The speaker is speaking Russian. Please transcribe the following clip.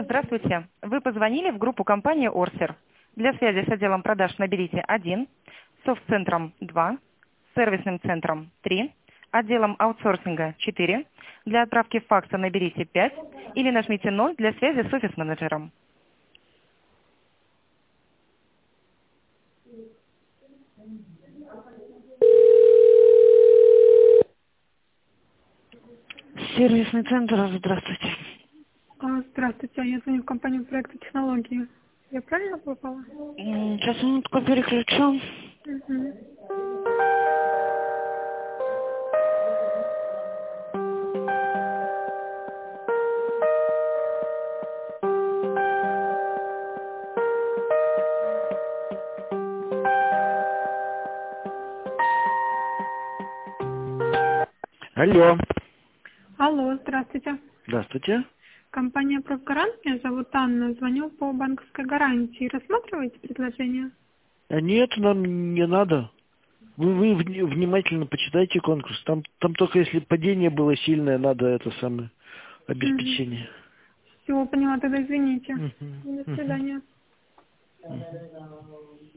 Здравствуйте. Вы позвонили в группу компании Орсер. Для связи с отделом продаж наберите 1, софт-центром 2, сервисным центром 3, отделом аутсорсинга 4, для отправки факса наберите 5 или нажмите 0 для связи с офис-менеджером. Сервисный центр, здравствуйте. Здравствуйте, я звоню в компанию проекта технологии. Я правильно попала? Сейчас минутку переключу. Мгм. Алло. Алло, здравствуйте. Здравствуйте. Компания «Профгарант», меня зовут Анна. Звоню по банковской гарантии. Рассматриваете предложение? Нет, нам не надо. Вы внимательно почитайте конкурс. Там только если падение было сильное, надо это самое Угу. обеспечение. Все, поняла, тогда извините. Мгм, До мгм. свидания.